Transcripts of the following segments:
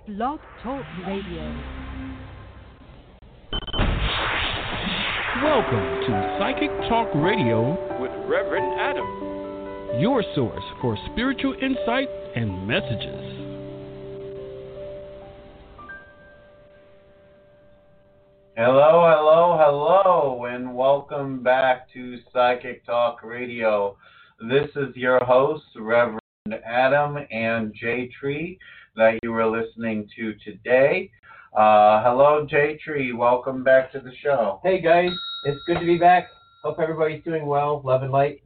Blog Talk Radio. Welcome to Psychic Talk Radio with Reverend Adam, your source for spiritual insight and messages. Hello, and welcome back to Psychic Talk Radio. This is your host, Reverend Adam and J Tree, that you were listening to today. Hello, J Tree. Welcome back to the show. Hey, guys. It's good to be back. Hope everybody's doing well. Love and light.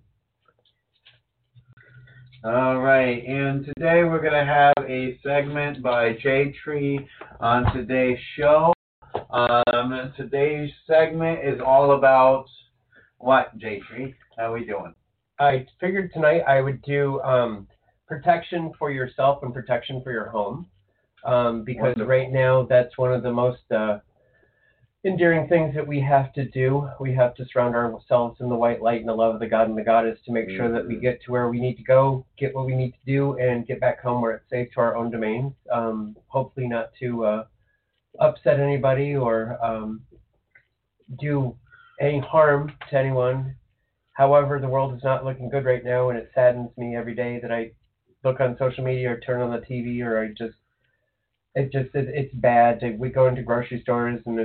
All right, and today we're going to have a segment by J Tree on today's show. Today's segment is all about what, J Tree? How are we doing? I figured tonight I would do protection for yourself and protection for your home, because right now that's one of the most endearing things that we have to do. We have to surround ourselves in the white light and the love of the God and the Goddess to make sure that we get to where we need to go, get what we need to do, and get back home where it's safe to our own domains. Hopefully not to upset anybody or do any harm to anyone. However, the world is not looking good right now, and it saddens me every day that I look on social media or turn on the TV, or it's bad. We go into grocery stores and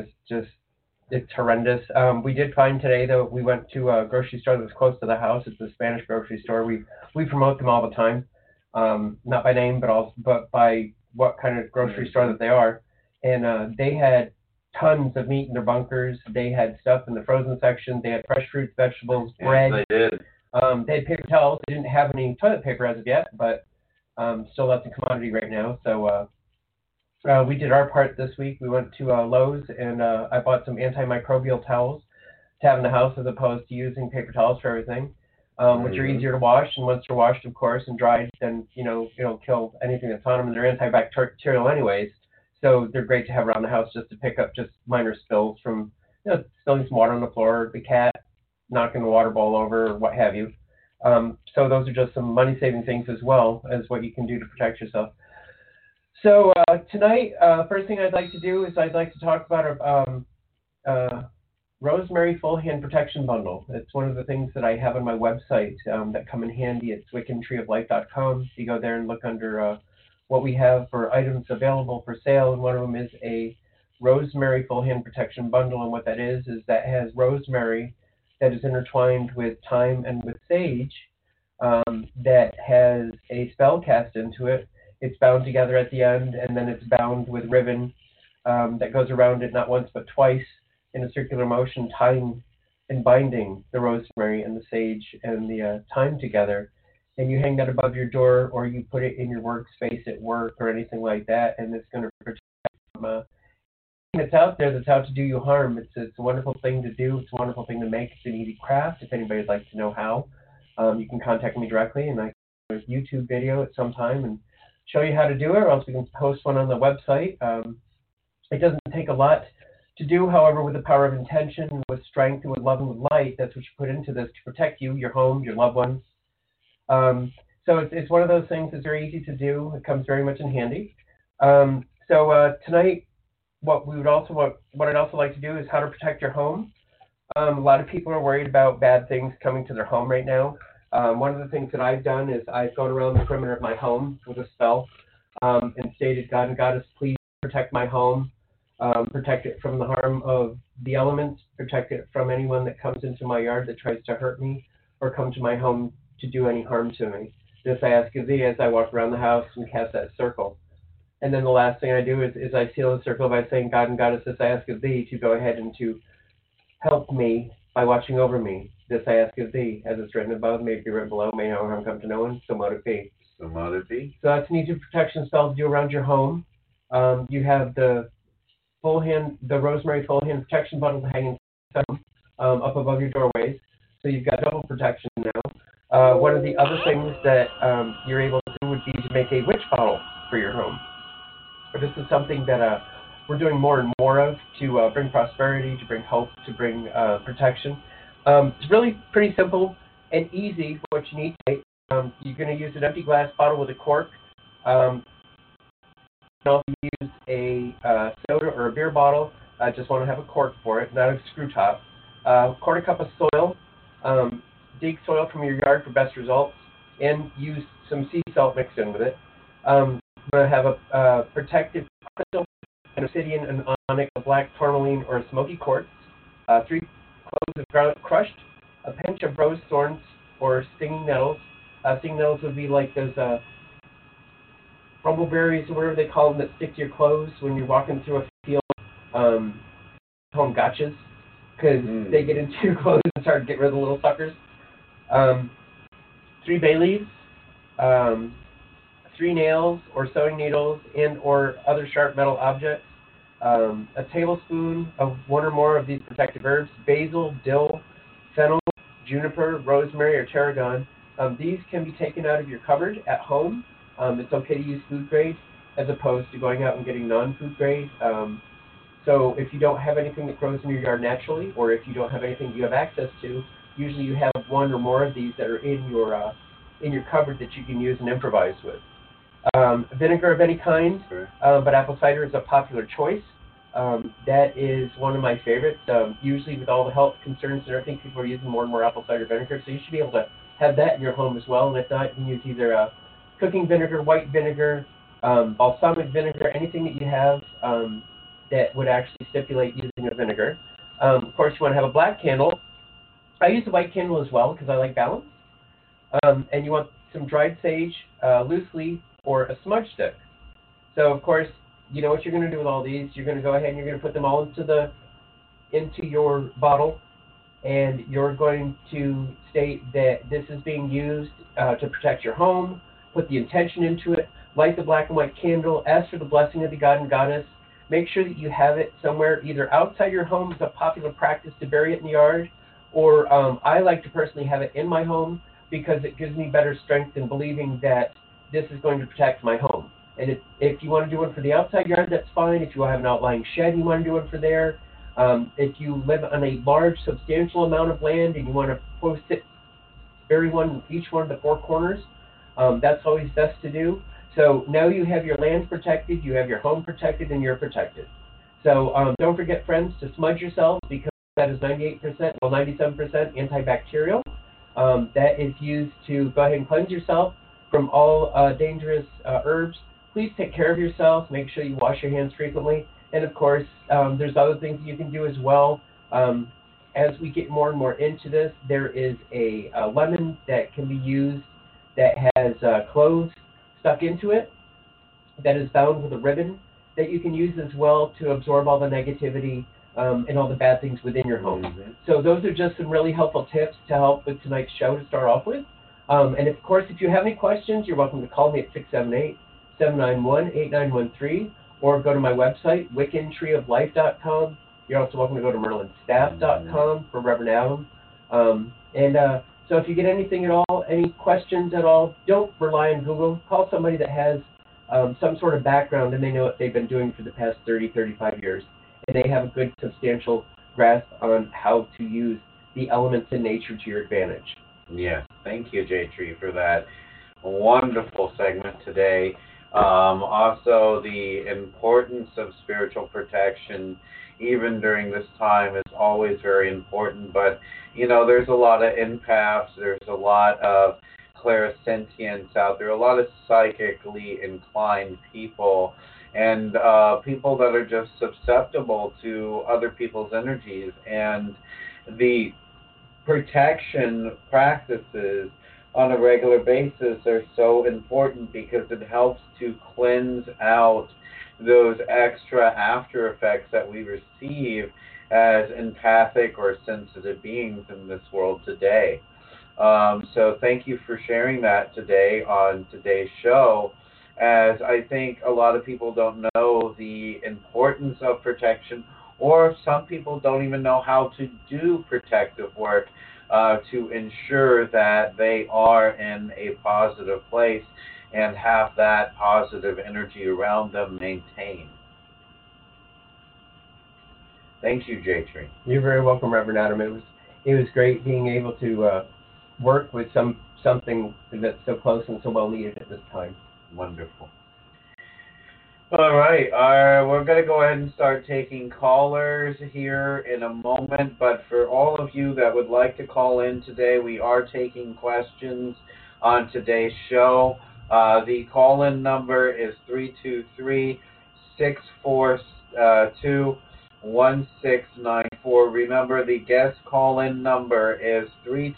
it's horrendous. We did find today that we went to a grocery store that was close to the house. It's a Spanish grocery store. We promote them all the time, not by name, but by what kind of grocery store that they are. And they had tons of meat in their bunkers. They had stuff in the frozen section. They had fresh fruits, vegetables, bread. Yes, they did. They had paper towels. They didn't have any toilet paper as of yet, but still that's a commodity right now. So we did our part this week. We went to Lowe's, and I bought some antimicrobial towels to have in the house as opposed to using paper towels for everything, which are easier to wash. And once they're washed, of course, and dried, then it'll kill anything that's on them. And they're antibacterial anyways. So they're great to have around the house just to pick up just minor spills from spilling some water on the floor, the cat knocking the water bowl over, or what have you. So those are just some money-saving things as well as what you can do to protect yourself. So tonight, first thing I'd like to do is I'd like to talk about a Rosemary Full Hand Protection Bundle. It's one of the things that I have on my website that come in handy. It's wiccantreeoflife.com. You go there and look under what we have for items available for sale, and one of them is a Rosemary Full Hand Protection Bundle. And what that is that has rosemary that is intertwined with thyme and with sage, that has a spell cast into it. It's bound together at the end, and then it's bound with ribbon that goes around it not once but twice in a circular motion, tying and binding the rosemary and the sage and the thyme together. And you hang that above your door, or you put it in your workspace at work or anything like that, and it's going to protect you from anything that's out there that's out to do you harm. It's a wonderful thing to do. It's a wonderful thing to make. It's an easy craft. If anybody'd like to know how, you can contact me directly, and I can do a YouTube video at some time and show you how to do it, or else we can post one on the website. It doesn't take a lot to do, however, with the power of intention, with strength, and with love and with light. That's what you put into this to protect you, your home, your loved ones. So it's one of those things that's very easy to do. It comes very much in handy. So tonight, what I'd also like to do is how to protect your home. A lot of people are worried about bad things coming to their home right now. One of the things that I've done is I've gone around the perimeter of my home with a spell and stated, God and Goddess, please protect my home, protect it from the harm of the elements, protect it from anyone that comes into my yard that tries to hurt me or come to my home to do any harm to me. This I ask of thee as I walk around the house and cast that circle. And then the last thing I do is I seal the circle by saying, God and Goddess, this I ask of thee to go ahead and to help me by watching over me. This I ask of thee, as it's written above, may it be written below, may no harm come to no one, so mote it be. So mote it be. So that's an easy protection spell to do around your home. You have the Rosemary Full Hand Protection Bundle hanging up above your doorways. So you've got double protection now. One of the other things that you're able to do would be to make a witch bottle for your home. But this is something that we're doing more and more of to bring prosperity, to bring hope, to bring protection. It's really pretty simple and easy what you need to make. You're going to use an empty glass bottle with a cork. You can also use a soda or a beer bottle, just want to have a cork for it, not a screw top. Quarter cup of soil, dig soil from your yard for best results, and use some sea salt mixed in with it. I'm going to have a protective crystal, an obsidian, an onyx, a black tourmaline, or a smoky quartz, 3 cloves of garlic crushed, a pinch of rose thorns or stinging nettles. Stinging nettles would be like those rumbleberries or whatever they call them that stick to your clothes when you're walking through a field. Call them gotchas, because they get into your clothes and start to get rid of the little suckers. 3 bay leaves, 3 nails or sewing needles and or other sharp metal objects, a tablespoon of 1 or more of these protective herbs, basil, dill, fennel, juniper, rosemary, or tarragon. These can be taken out of your cupboard at home. It's okay to use food grade as opposed to going out and getting non-food grade. So if you don't have anything that grows in your yard naturally, or if you don't have anything you have access to, usually you have 1 or more of these that are in your cupboard that you can use and improvise with. Vinegar of any kind, but apple cider is a popular choice. That is one of my favorites. Usually with all the health concerns and everything, people are using more and more apple cider vinegar, so you should be able to have that in your home as well. And if not, you can use either cooking vinegar, white vinegar, balsamic vinegar, anything that you have that would actually stipulate using a vinegar. Of course, you want to have a black candle. I use a white candle as well because I like balance. And you want some dried sage, loose leaf, or a smudge stick. So, of course, you know what you're going to do with all these. You're going to go ahead and you're going to put them all into your bottle, and you're going to state that this is being used to protect your home, put the intention into it, light the black and white candle, ask for the blessing of the god and goddess. Make sure that you have it somewhere, either outside your home. It's a popular practice to bury it in the yard, or I like to personally have it in my home because it gives me better strength in believing that this is going to protect my home. And if you want to do one for the outside yard, that's fine. If you have an outlying shed, you want to do one for there. If you live on a large, substantial amount of land and you want to post it, bury one in each one of the 4 corners, that's always best to do. So now you have your land protected, you have your home protected, and you're protected. So don't forget, friends, to smudge yourself because that is 97% antibacterial. That is used to go ahead and cleanse yourself from all dangerous herbs. Please take care of yourself. Make sure you wash your hands frequently. And, of course, there's other things you can do as well. As we get more and more into this, there is a lemon that can be used that has cloves stuck into it that is bound with a ribbon that you can use as well to absorb all the negativity and all the bad things within your home. Mm-hmm. So those are just some really helpful tips to help with tonight's show to start off with. And, of course, if you have any questions, you're welcome to call me at 678-791-8913 or go to my website, wiccantreeoflife.com. You're also welcome to go to merlinstaff.com for Reverend Adam. So if you get anything at all, any questions at all, don't rely on Google. Call somebody that has some sort of background and they know what they've been doing for the past 30, 35 years. And they have a good, substantial grasp on how to use the elements in nature to your advantage. Yes, thank you, J Tree, for that wonderful segment today. Also, the importance of spiritual protection, even during this time, is always very important. But, you know, there's a lot of empaths, there's a lot of clairsentience out there, a lot of psychically inclined people, and people that are just susceptible to other people's energies. And the protection practices on a regular basis are so important because it helps to cleanse out those extra after effects that we receive as empathic or sensitive beings in this world today. So thank you for sharing that today on today's show, as I think a lot of people don't know the importance of protection, or some people don't even know how to do protective work to ensure that they are in a positive place and have that positive energy around them maintained. Thank you, J Tree. You're very welcome, Reverend Adam. It was great being able to work with something that's so close and so well needed at this time. Wonderful. All right. We're going to go ahead and start taking callers here in a moment. But for all of you that would like to call in today, we are taking questions on today's show. The call-in number is 323-642-1694. Remember, the guest call-in number is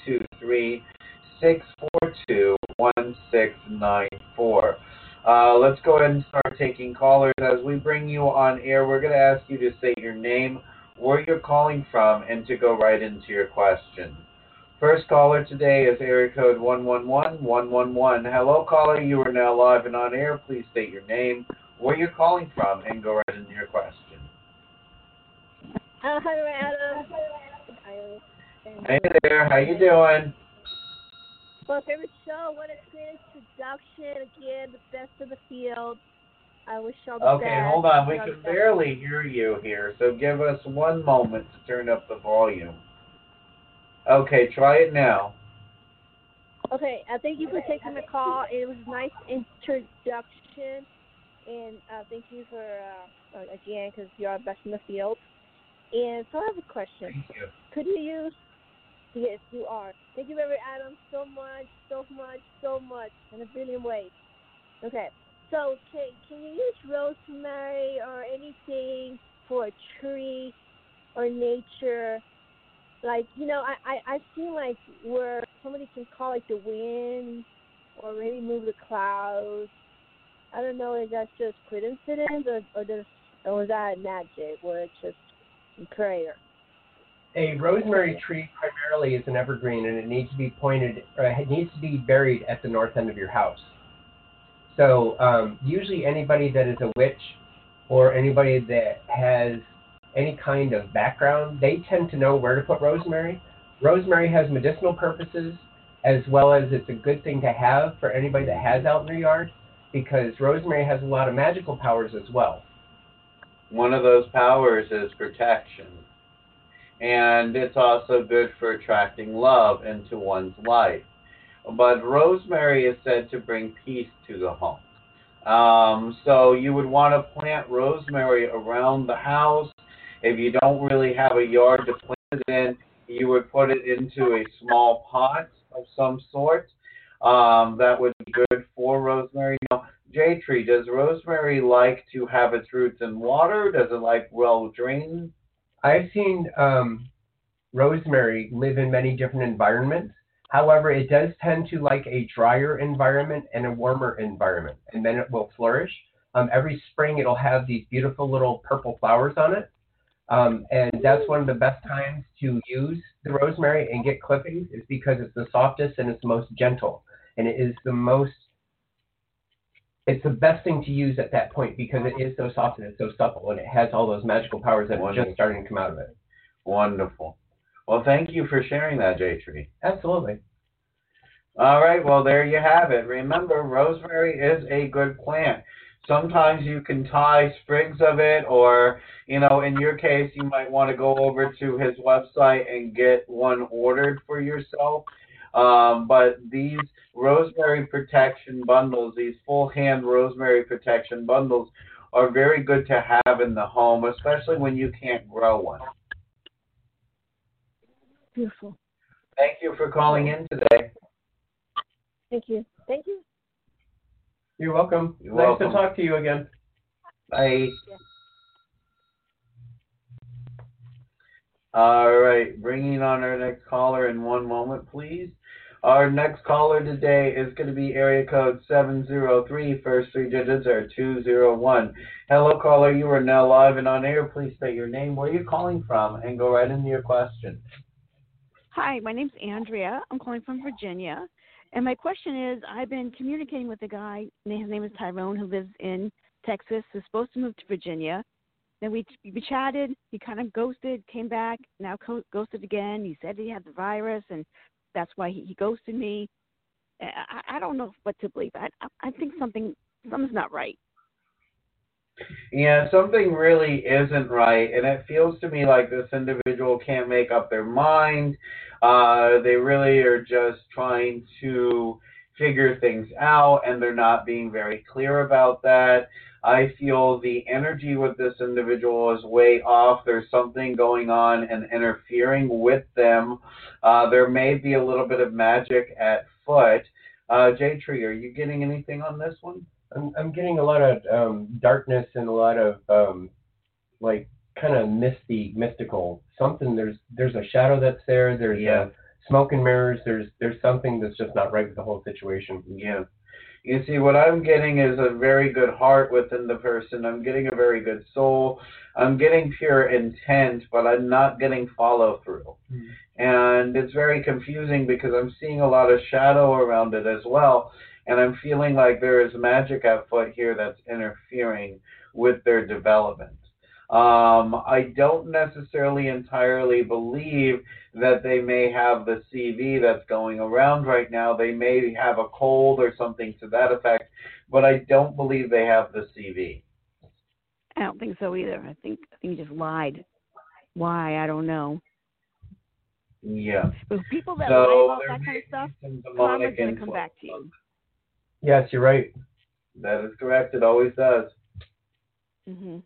323-642-1694. Let's go ahead and start taking callers. As we bring you on air, we're going to ask you to state your name, where you're calling from, and to go right into your question. First caller today is area code 111111. Hello, caller. You are now live and on air. Please state your name, where you're calling from, and go right into your question. Hi, Adam. Hey there. How you doing? Well, favorite show. What a great introduction. Again, the best of the field. I wish y'all the best. Okay, hold on. We can barely hear you here, so give us one moment to turn up the volume. Okay, try it now. Okay, thank you for taking the call. It was a nice introduction, and thank you for, again, because you are best in the field. And so I have a question. Thank you. Could you use, yes, you are. Thank you, Reverend Adam, so much, in a billion ways. Okay, so can you use rosemary or anything for a tree or nature? Like, I've seen, like, where somebody can call, like, the wind or maybe move the clouds. I don't know if that's just coincidence or is that magic where it's just prayer? A rosemary tree primarily is an evergreen, and it needs to be buried at the north end of your house. So usually anybody that is a witch or anybody that has any kind of background, they tend to know where to put rosemary. Rosemary has medicinal purposes, as well as it's a good thing to have for anybody that has out in their yard, because rosemary has a lot of magical powers as well. One of those powers is protection. And it's also good for attracting love into one's life. But rosemary is said to bring peace to the home. So you would want to plant rosemary around the house. If you don't really have a yard to plant it in, you would put it into a small pot of some sort. That would be good for rosemary. Now, J-Tree, does rosemary like to have its roots in water? Does it like well drained? I've seen rosemary live in many different environments. However, it does tend to like a drier environment and a warmer environment, and then it will flourish. Every spring, it'll have these beautiful little purple flowers on it, and that's one of the best times to use the rosemary and get clippings, is because it's the softest and it's the most gentle, and it's the best thing to use at that point because it is so soft and it's so supple, and it has all those magical powers that are just starting to come out of it. Wonderful. Well, thank you for sharing that, J-Tree. Absolutely. All right, well, there you have it. Remember, rosemary is a good plant. Sometimes you can tie sprigs of it, or, in your case, you might want to go over to his website and get one ordered for yourself. But these rosemary protection bundles, these full hand rosemary protection bundles, are very good to have in the home, especially when you can't grow one. Beautiful. Thank you for calling in today. Thank you. You're welcome. You're nice welcome. to talk to you again. Bye. Yeah. All right, bringing on our next caller in one moment, please. Our next caller today is going to be area code 703. First three digits are 201. Hello, caller. You are now live and on air. Please state your name, where you're calling from, and go right into your question. Hi, my name's Andrea. I'm calling from Virginia. And my question is, I've been communicating with a guy, his name is Tyrone, who lives in Texas, who's supposed to move to Virginia. Then we chatted, he kind of ghosted, came back, now ghosted again. He said he had the virus, and that's why he ghosted me. I don't know what to believe. I think something's not right. Yeah, something really isn't right, and it feels to me like this individual can't make up their mind. They really are just trying to figure things out, and they're not being very clear about that. I feel the energy with this individual is way off. There's something going on and interfering with them. There may be a little bit of magic at foot. J-Tree, are you getting anything on this one? I'm getting a lot of darkness and a lot of like kind of mystical something. There's a shadow that's there. There's smoke and mirrors. There's something that's just not right with the whole situation. Yeah. You see, what I'm getting is a very good heart within the person. I'm getting a very good soul. I'm getting pure intent, but I'm not getting follow through. And it's very confusing because I'm seeing a lot of shadow around it as well. And I'm feeling like there is magic at foot here that's interfering with their development. I don't necessarily entirely believe that they may have the CV that's going around right now. They may have a cold or something to that effect, but I don't believe they have the CV. I don't think so either. I think he just lied. Why? I don't know. Yeah. But people that lie about that kind of stuff, karma's going to come back to you. Yes, you're right. That is correct. It always does. Mhm.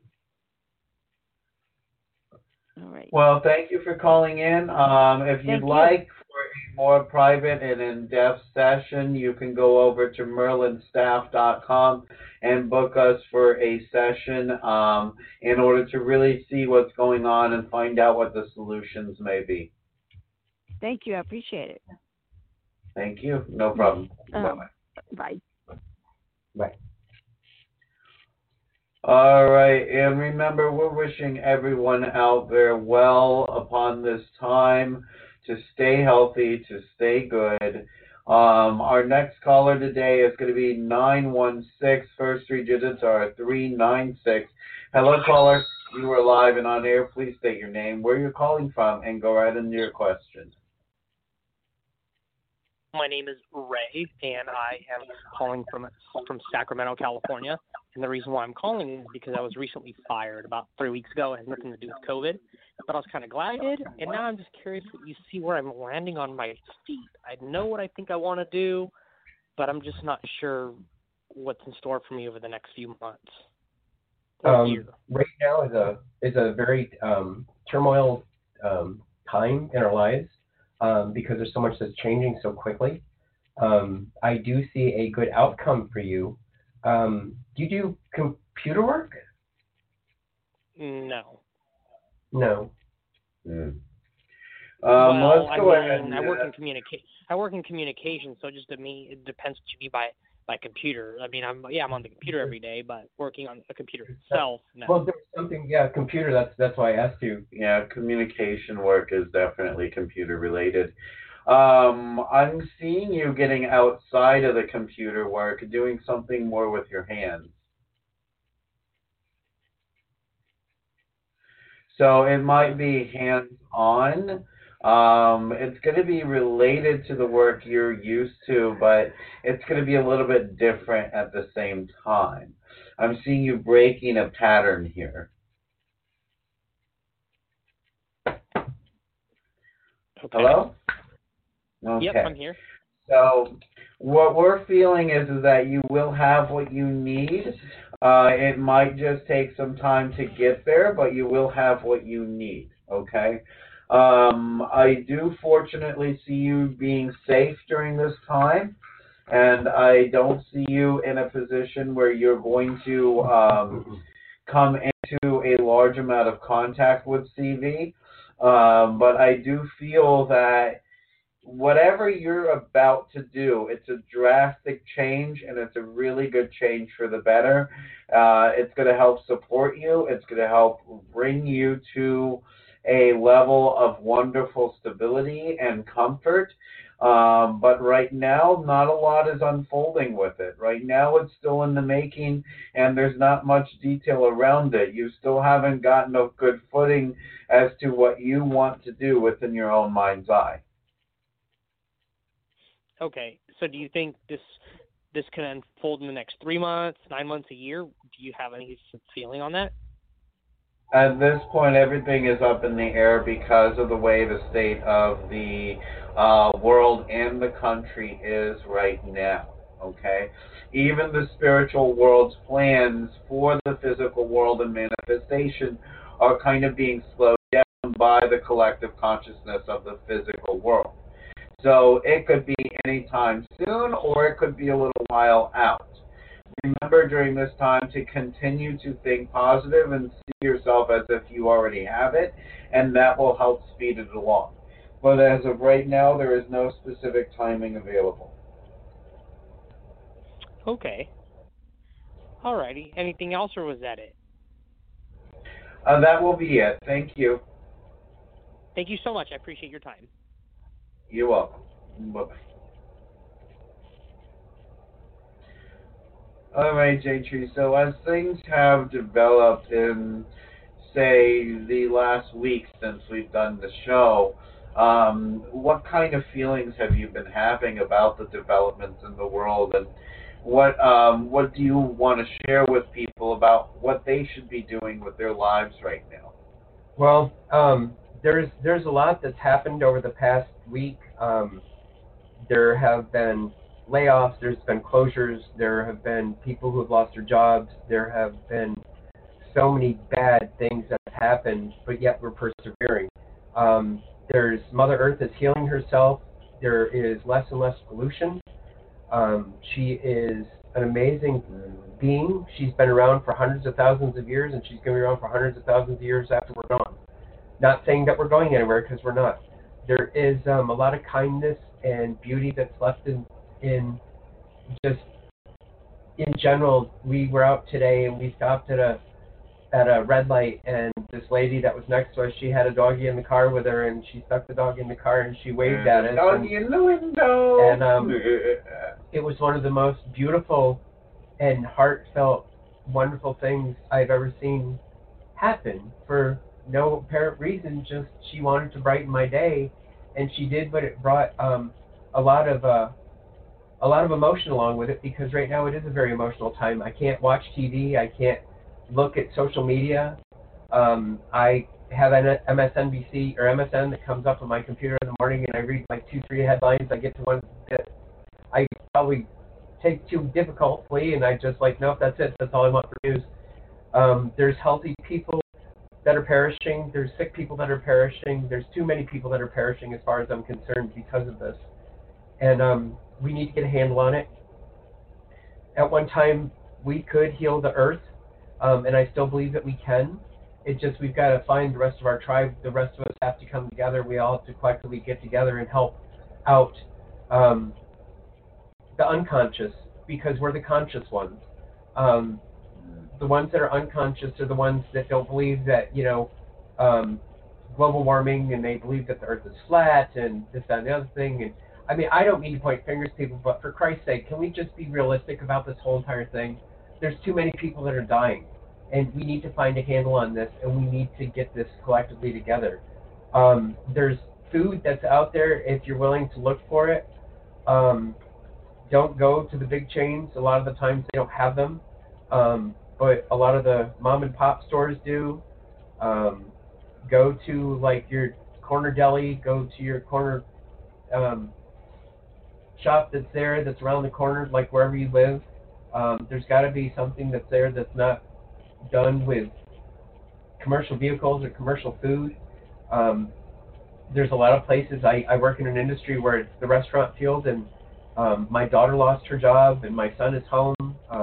All right. Well, thank you for calling in. If you'd like for a more private and in-depth session, you can go over to merlinstaff.com and book us for a session in order to really see what's going on and find out what the solutions may be. Thank you. I appreciate it. Thank you. No problem. Bye-bye. Bye. Bye. All right, and remember, we're wishing everyone out there well upon this time to stay healthy, to stay good. Our next caller today is going to be 916. First three digits are 396. Hello, caller. You are live and on air. Please state your name, where you're calling from, and go right into your question. My name is Ray, and I am calling from Sacramento, California. And the reason why I'm calling is because I was recently fired about 3 weeks ago. It has nothing to do with COVID, but I was kind of glad I did. And now I'm just curious what you see where I'm landing on my feet. I know what I think I want to do, but I'm just not sure what's in store for me over the next few months. Right now is a very turmoil time in our lives because there's so much that's changing so quickly. I do see a good outcome for you. Do you do computer work? No. No. Well, let's go ahead. I work in communication, so just to me, it depends what you mean by computer. I mean, I'm on the computer every day, but working on the computer itself. No. Well, there's something. Yeah, computer. That's why I asked you. Yeah, communication work is definitely computer related. I'm seeing you getting outside of the computer work, doing something more with your hands. So it might be hands-on. It's going to be related to the work you're used to, but it's going to be a little bit different at the same time. I'm seeing you breaking a pattern here. Okay. Hello? Okay. Yep, I'm here. So what we're feeling is that you will have what you need. It might just take some time to get there, but you will have what you need, okay? I do fortunately see you being safe during this time, and I don't see you in a position where you're going to come into a large amount of contact with CV, but I do feel that whatever you're about to do, it's a drastic change, and it's a really good change for the better. It's going to help support you. It's going to help bring you to a level of wonderful stability and comfort. But right now, not a lot is unfolding with it. Right now, it's still in the making, and there's not much detail around it. You still haven't gotten a good footing as to what you want to do within your own mind's eye. Okay, so do you think this can unfold in the next 3 months, 9 months, a year? Do you have any feeling on that? At this point, everything is up in the air because of the way the state of the world and the country is right now. okay? Even the spiritual world's plans for the physical world and manifestation are kind of being slowed down by the collective consciousness of the physical world. So it could be anytime soon, or it could be a little while out. Remember during this time to continue to think positive and see yourself as if you already have it, and that will help speed it along. But as of right now, there is no specific timing available. Okay. Alrighty. Anything else, or was that it? That will be it. Thank you. Thank you so much. I appreciate your time. You're welcome. Bye-bye. All right, J-Tree. So as things have developed in, say, the last week since we've done the show, what kind of feelings have you been having about the developments in the world, and what do you want to share with people about what they should be doing with their lives right now? Well, there's a lot that's happened over the past week. There have been layoffs, there's been closures, there have been people who have lost their jobs, there have been so many bad things that have happened, but yet we're persevering. There's Mother Earth is healing herself. There is less and less pollution. She is an amazing being. She's been around for hundreds of thousands of years, and she's going to be around for hundreds of thousands of years after we're gone. Not saying that we're going anywhere, because we're not. There is a lot of kindness and beauty that's left in just in general. We were out today and we stopped at a red light, and this lady that was next to us, she had a doggy in the car with her, and she stuck the dog in the car and she waved at us. Doggy in the window. And it was one of the most beautiful and heartfelt, wonderful things I've ever seen happen for no apparent reason. Just she wanted to brighten my day, and she did, but it brought a lot of emotion along with it, because right now it is a very emotional time. I can't watch TV. I can't look at social media. I have an MSNBC or MSN that comes up on my computer in the morning, and I read like 2-3 headlines. I get to one that I probably take too difficultly, and I just like, nope, that's it. That's all I want for news. There's healthy people that are perishing. There's sick people that are perishing. There's too many people that are perishing as far as I'm concerned because of this. And we need to get a handle on it. At one time, we could heal the earth, and I still believe that we can. It's just we've got to find the rest of our tribe. The rest of us have to come together. We all have to collectively get together and help out the unconscious, because we're the conscious ones. The ones that are unconscious are the ones that don't believe that, global warming, and they believe that the earth is flat and this, that, and the other thing. And I mean, I don't mean to point fingers at people, but for Christ's sake, can we just be realistic about this whole entire thing? There's too many people that are dying, and we need to find a handle on this, and we need to get this collectively together. There's food that's out there if you're willing to look for it. Don't go to the big chains. A lot of the times they don't have them, but a lot of the mom and pop stores do. Go to like your corner deli, go to your corner shop that's there, that's around the corner, like wherever you live. There's got to be something that's there that's not done with commercial vehicles or commercial food. There's a lot of places. I work in an industry where it's the restaurant field, and my daughter lost her job, and my son is home.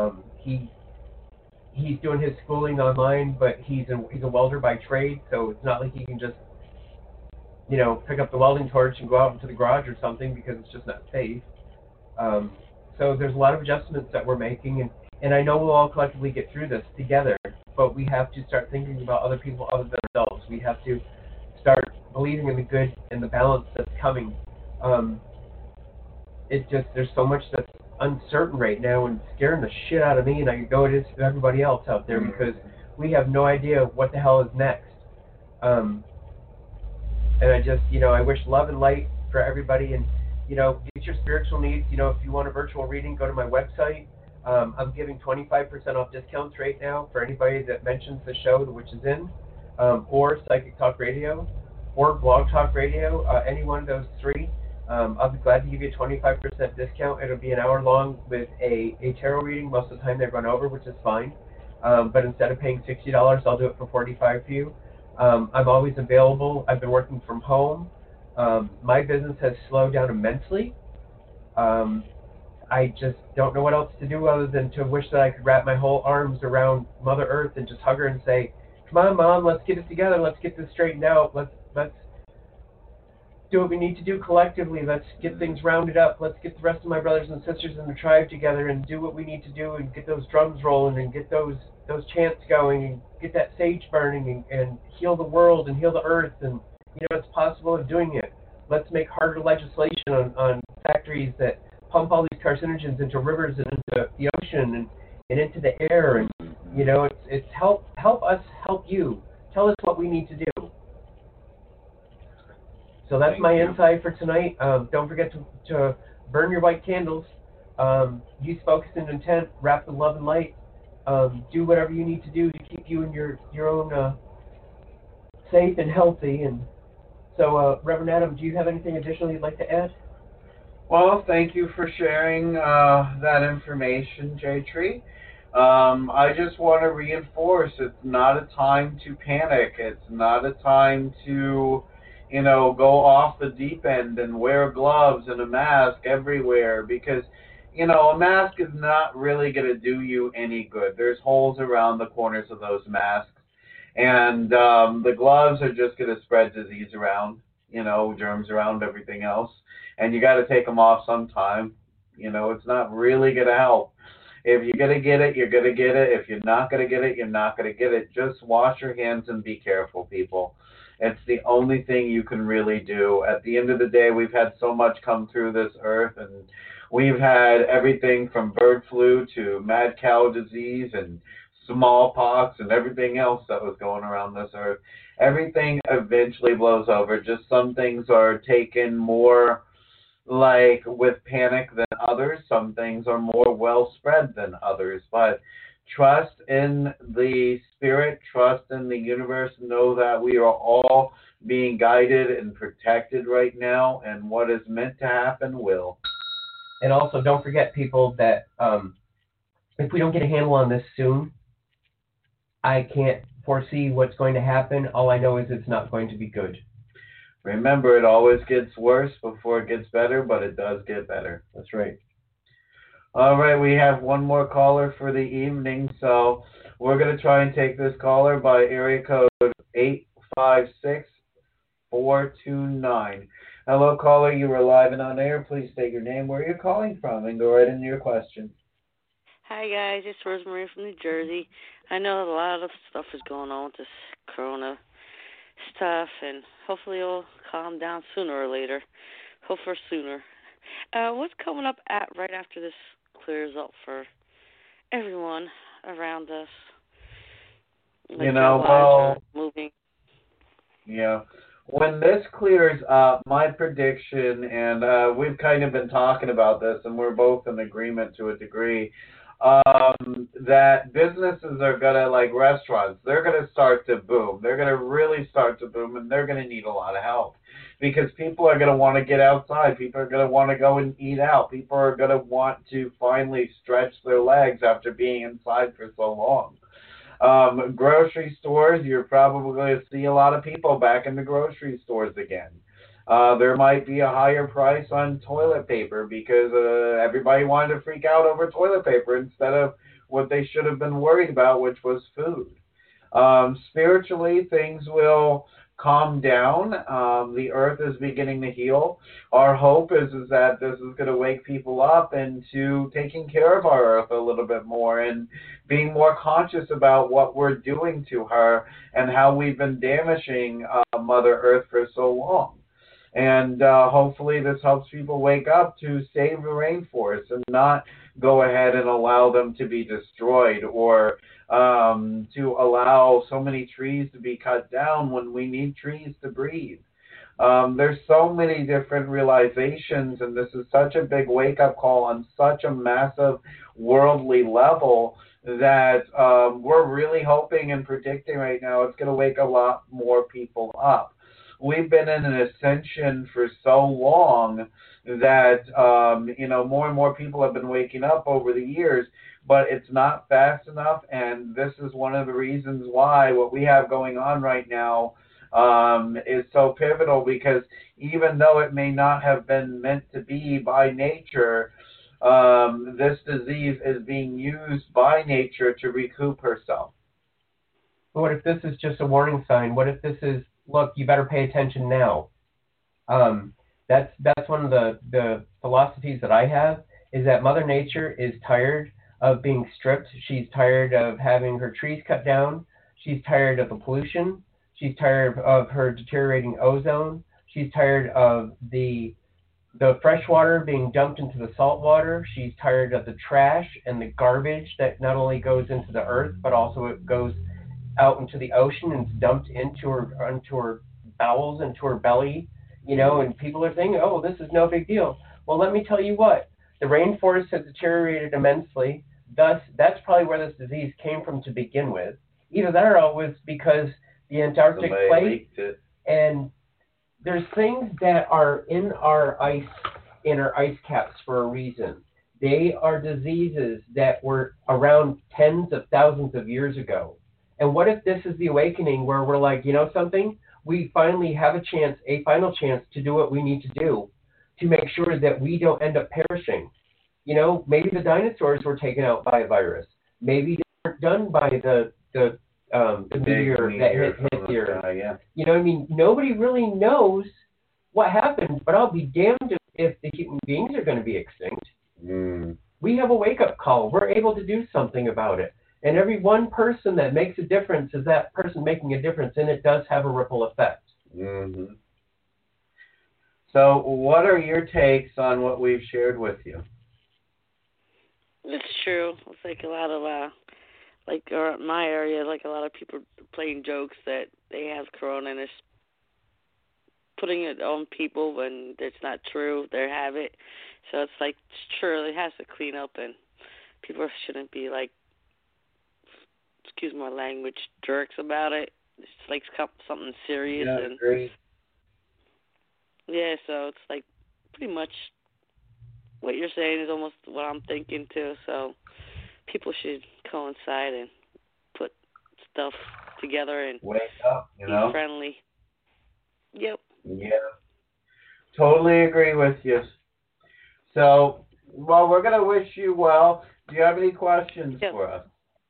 He's doing his schooling online, but he's a welder by trade, so it's not like he can just pick up the welding torch and go out into the garage or something, because it's just not safe. So there's a lot of adjustments that we're making, and I know we'll all collectively get through this together, but we have to start thinking about other people other than ourselves. We have to start believing in the good and the balance that's coming. There's so much that's uncertain right now and scaring the shit out of me, and I know it is to everybody else out there, because we have no idea what the hell is next. And I just, I wish love and light for everybody, and, get your spiritual needs. If you want a virtual reading, go to my website. I'm giving 25% off discounts right now for anybody that mentions the show, which is in, or Psychic Talk Radio, or Blog Talk Radio, any one of those three. I'll be glad to give you a 25% discount. It'll be an hour long with a tarot reading. Most of the time they run over, which is fine. But instead of paying $60, I'll do it for $45 for you. I'm always available. I've been working from home. My business has slowed down immensely. I just don't know what else to do other than to wish that I could wrap my whole arms around Mother Earth and just hug her and say, "Come on, Mom, let's get it together. Let's get this straightened out. Let's do what we need to do collectively. Let's get things rounded up. Let's get the rest of my brothers and sisters in the tribe together and do what we need to do and get those drums rolling and get those chants going and get that sage burning and heal the world and heal the earth. And, it's possible of doing it. Let's make harder legislation on factories that pump all these carcinogens into rivers and into the ocean and into the air. And, it's help us help you. Tell us what we need to do." So that's my insight for tonight. Don't forget to burn your white candles. Use focus and intent. Wrap the love and light. Do whatever you need to do to keep you and your own safe and healthy. And so, Reverend Adam, do you have anything additional you'd like to add? Well, thank you for sharing that information, J-Tree. I just want to reinforce it's not a time to panic. It's not a time to go off the deep end and wear gloves and a mask everywhere because, a mask is not really going to do you any good. There's holes around the corners of those masks. And the gloves are just going to spread disease around, germs around everything else. And you got to take them off sometime. It's not really going to help. If you're going to get it, you're going to get it. If you're not going to get it, you're not going to get it. Just wash your hands and be careful, people. It's the only thing you can really do. At the end of the day, we've had so much come through this earth, and we've had everything from bird flu to mad cow disease and smallpox and everything else that was going around this earth. Everything eventually blows over. Just some things are taken more like with panic than others. Some things are more well spread than others. But trust in the spirit, trust in the universe, know that we are all being guided and protected right now, and what is meant to happen will. And also, don't forget, people, that if we don't get a handle on this soon, I can't foresee what's going to happen. All I know is it's not going to be good. Remember, it always gets worse before it gets better, but it does get better. That's right. All right, we have one more caller for the evening, so we're going to try and take this caller by area code 856-429. Hello, caller. You are live and on air. Please state your name, where you're calling from, and go right into your question. Hi, guys. It's Rosemary from New Jersey. I know a lot of stuff is going on with this corona stuff, and hopefully it'll calm down sooner or later. Hope for sooner. What's coming up right after this clears up for everyone around us? Like moving. Yeah. When this clears up, my prediction, and we've kind of been talking about this, and we're both in agreement to a degree, that businesses are going to, like restaurants, they're going to start to boom. They're going to really start to boom, and they're going to need a lot of help because people are going to want to get outside. People are going to want to go and eat out. People are going to want to finally stretch their legs after being inside for so long. Grocery stores, you're probably going to see a lot of people back in the grocery stores again. There might be a higher price on toilet paper because everybody wanted to freak out over toilet paper instead of what they should have been worried about, which was food. Spiritually, things will calm down. The earth is beginning to heal. Our hope is that this is going to wake people up into taking care of our earth a little bit more and being more conscious about what we're doing to her and how we've been damaging Mother Earth for so long. And hopefully this helps people wake up to save the rainforest and not go ahead and allow them to be destroyed or to allow so many trees to be cut down when we need trees to breathe. There's so many different realizations, and this is such a big wake-up call on such a massive worldly level that we're really hoping and predicting right now it's going to wake a lot more people up. we've been in an ascension for so long that, more and more people have been waking up over the years, but it's not fast enough. And this is one of the reasons why what we have going on right now is so pivotal, because even though it may not have been meant to be by nature, this disease is being used by nature to recoup herself. What if this is just a warning sign? What if this is, look, you better pay attention now? That's one of the philosophies that I have, is that Mother Nature is tired of being stripped. She's tired of having her trees cut down. She's tired of the pollution. She's tired of her deteriorating ozone. She's tired of the fresh water being dumped into the salt water. She's tired of the trash and the garbage that not only goes into the earth, but also it goes out into the ocean and it's dumped into her bowels, into her belly, and people are thinking, oh, this is no big deal. Well, let me tell you what, the rainforest has deteriorated immensely. Thus, that's probably where this disease came from to begin with. Either that or it was because the Antarctic plate, and there's things that are in our ice caps for a reason. They are diseases that were around tens of thousands of years ago. And what if this is the awakening where we're like, something? We finally have a final chance to do what we need to do to make sure that we don't end up perishing. Maybe the dinosaurs were taken out by a virus. Maybe they weren't done by the meteor that hit the Earth. Yeah. Nobody really knows what happened, but I'll be damned if the human beings are going to be extinct. We have a wake-up call. We're able to do something about it. And every one person that makes a difference is that person making a difference, and it does have a ripple effect. Mm-hmm. So what are your takes on what we've shared with you? It's true. It's like a lot of, or my area, like a lot of people playing jokes that they have corona and it's putting it on people when it's not true. They have it. So it's like, it's true. It has to clean up, and people shouldn't be like, excuse my language, jerks about it. It's like something serious. Yeah, and great. Yeah, so it's like pretty much what you're saying is almost what I'm thinking too. So people should coincide and put stuff together and wake up, be friendly. Yep. Yeah. Totally agree with you. So, well, we're going to wish you well. Do you have any questions for us?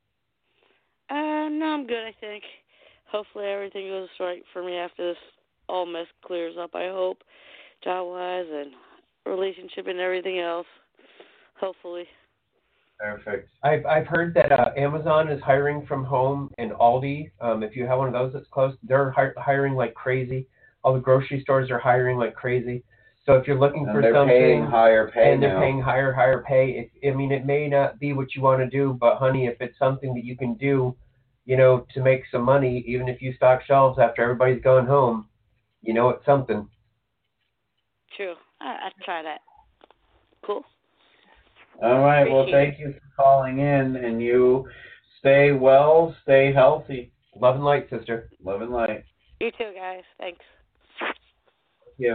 No, I'm good, I think. Hopefully everything goes right for me after this all mess clears up, I hope. Job-wise and relationship and everything else. Hopefully. Perfect. I've heard that Amazon is hiring from home, and Aldi, if you have one of those that's close, they're hiring like crazy. All the grocery stores are hiring like crazy. So if you're looking for something, paying higher pay and they're paying higher pay. It may not be what you want to do, but honey, if it's something that you can do, to make some money, even if you stock shelves after everybody's gone home, it's something. True. I'd try that. Cool. All right. Well, thank you for calling in, and you stay well, stay healthy. Love and light, sister. Love and light. You too, guys. Thanks. Thank you.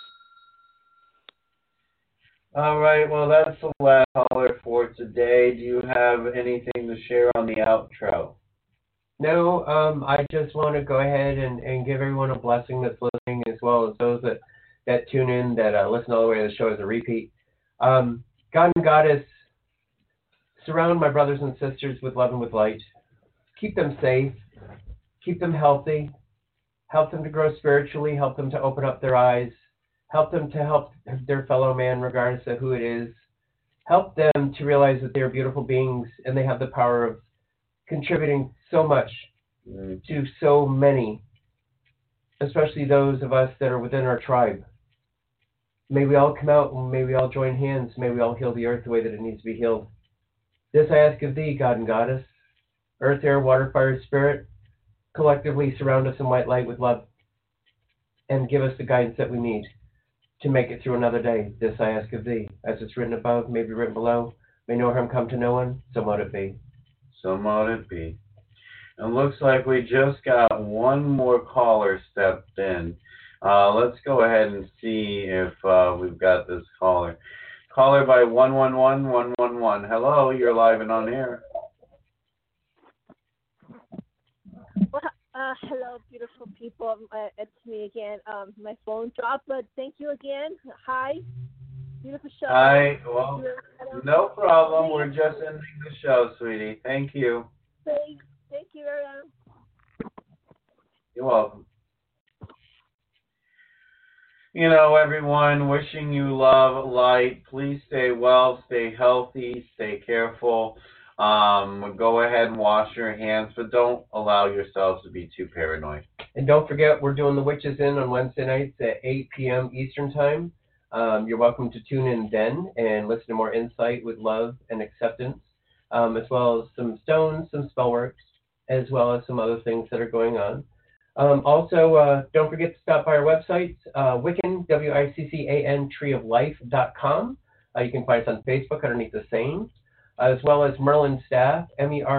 All right. Well, that's the last caller for today. Do you have anything to share on the outro? No. I just want to go ahead and give everyone a blessing that's listening, as well as those that tune in, that listen all the way to the show as a repeat. God and Goddess, surround my brothers and sisters with love and with light. Keep them safe. Keep them healthy. Help them to grow spiritually. Help them to open up their eyes. Help them to help their fellow man, regardless of who it is. Help them to realize that they're beautiful beings and they have the power of contributing so much to so many, especially those of us that are within our tribe. May we all come out and may we all join hands. May we all heal the earth the way that it needs to be healed. This I ask of thee, God and Goddess. Earth, air, water, fire, spirit, collectively surround us in white light with love and give us the guidance that we need to make it through another day. This I ask of thee. As it's written above, may be written below. May no harm come to no one. So mote it be. So mote it be. It looks like we just got one more caller stepped in. Let's go ahead and see if we've got this caller. Caller by 111-111. Hello, you're live and on air. Hello, beautiful people. It's me again. My phone dropped, but thank you again. Hi. Beautiful show. Hi. Well, no problem. We're just ending the show, sweetie. Thank you. Thank you, everyone. You're welcome. You know, everyone, wishing you love, light. Please stay well, stay healthy, stay careful. Go ahead and wash your hands, but don't allow yourselves to be too paranoid. And don't forget, we're doing the Witches In on Wednesday nights at 8 p.m. Eastern Time. You're welcome to tune in then and listen to more insight with love and acceptance, as well as some stones, some spell works, as well as some other things that are going on. Also, don't forget to stop by our website, Wiccan, W-I-C-C-A-N, treeoflife.com. You can find us on Facebook underneath the same, as well as Merlin Staff,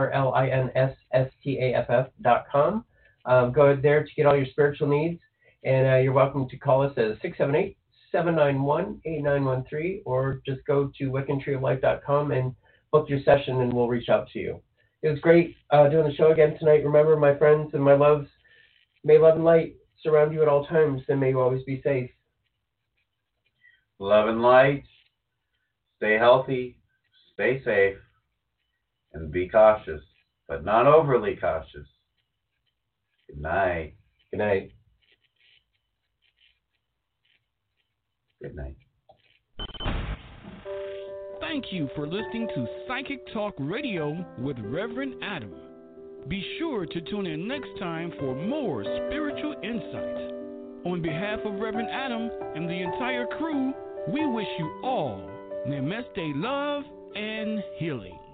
MERLINSSTAFF.com. Go there to get all your spiritual needs, and you're welcome to call us at 678-791-8913, or just go to WiccanTreeOfLife.com and book your session, and we'll reach out to you. It was great doing the show again tonight. Remember, my friends and my loves, may love and light surround you at all times, and may you always be safe. Love and light. Stay healthy. Stay safe. And be cautious, but not overly cautious. Good night. Good night. Good night. Thank you for listening to Psychic Talk Radio with Reverend Adam. Be sure to tune in next time for more spiritual insight. On behalf of Reverend Adam and the entire crew, we wish you all Namaste, love, and healing.